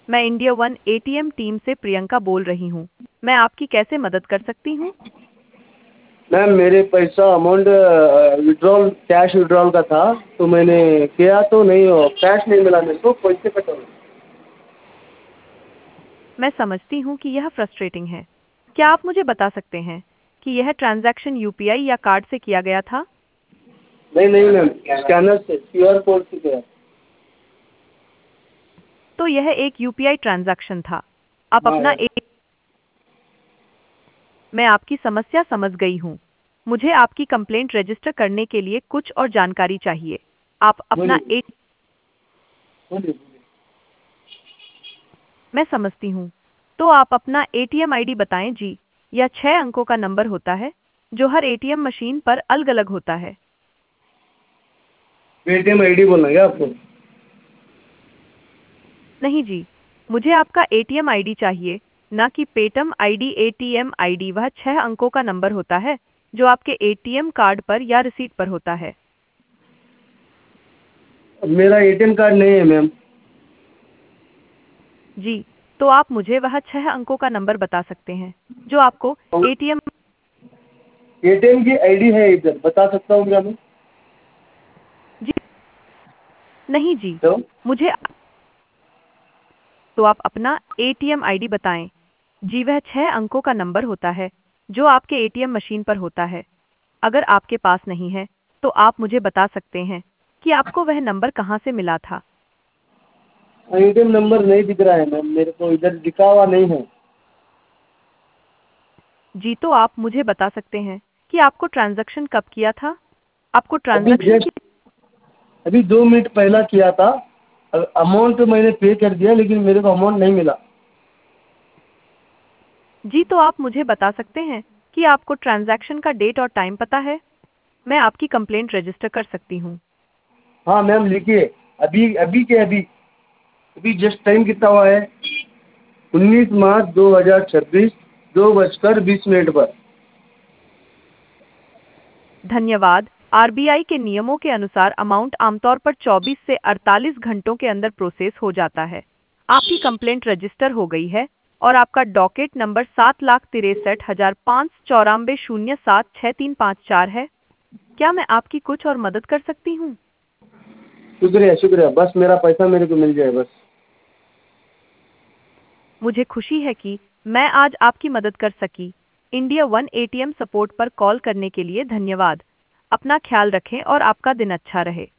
मैं India One ATM team से प्रियंका बोल रही हूँ। मैं आपकी कैसे मदद कर सकती हूँ? मैम मेरे पैसा अमाउंट विड्रॉल कैश विड्रॉल का था, तो मैंने किया तो नहीं हो, कैश नहीं मिला मेरे को, पैसे कट हो गए। मैं समझती हूँ कि यह फ्रस्ट्रेटिंग है। क्या आप मुझे बता सकते हैं कि यह ट्रांजैक्शन यूपीआई या कार्ड से किया गया था? नहीं नहीं मैम, स्कैनर से क्यूआर कोड से किया। तो यह एक यूपीआई ट्रांजैक्शन था। आप हाँ अपना यार। एक मैं आपकी समस्या समझ गई हूँ। मुझे आपकी कंप्लेंट रजिस्टर करने के लिए कुछ और जानकारी चाहिए। आप अपना बोलिए एक बोलिए। मैं समझती हूँ। तो आप अपना एटीएम आईडी बताएं जी। यह 6 अंकों का नंबर होता है जो हर एटीएम मशीन पर अलग अलग होता है। पेटीएम आईडी बोलना है क्या आपको? नहीं जी, मुझे आपका एटीएम आईडी चाहिए, ना कि पेटीएम आईडी। एटीएम आईडी वह 6 अंकों का नंबर होता है जो आपके एटीएम कार्ड पर या रिसीट पर होता है। मेरा एटीएम कार्ड नहीं है मैम। जी, तो आप मुझे वह 6 अंकों का नंबर बता सकते हैं जो आपको एटीएम एटीएम की आईडी है इधर, बता सकता हूँ क्या मैं? जी नहीं जी, तो मुझे तो आप अपना एटीएम आईडी बताएं। जी, वह 6 अंकों का नंबर होता है जो आपके एटीएम मशीन पर होता है। अगर आपके पास नहीं है, तो आप मुझे बता सकते हैं कि आपको वह नंबर कहाँ से मिला था। एटीएम नंबर नहीं दिख रहा है मैम, मेरे को इधर दिखा हुआ नहीं है। जी, तो आप मुझे बता सकते हैं कि आपको ट्रांज़ैक्शन कब किया था? आपको अभी ट्रांज़ैक्शन की जस्ट अभी 2 मिनट पहला किया था। अमाउंट मैंने पे कर दिया, लेकिन मेरे को अमाउंट नहीं मिला। जी, तो आप मुझे बता सकते हैं कि आपको ट्रांज़ैक्शन का डेट और टाइम पता है? मैं आपकी कंप्लेंट रजिस्टर कर सकती हूँ। हाँ मैम लिखिए। अभी अभी के अभी अभी जस्ट टाइम कितना हुआ है? 19 मार्च 2026, 2:20 पर। धन्यवाद। आरबीआई के नियमों के अनुसार अमाउंट आमतौर पर 24 से 48 घंटों के अंदर प्रोसेस हो जाता है। आपकी कंप्लेंट रजिस्टर हो गई है और आपका डॉकेट नंबर 7,63,594,07354 है। क्या मैं आपकी कुछ और मदद कर सकती हूँ? शुक्रिया शुक्रिया, बस मेरा पैसा मेरे को मिल जाए बस। मुझे खुशी है कि मैं आज आपकी मदद कर सकी। इंडिया वन एटीएम सपोर्ट पर कॉल करने के लिए धन्यवाद। अपना ख्याल रखें और आपका दिन अच्छा रहे।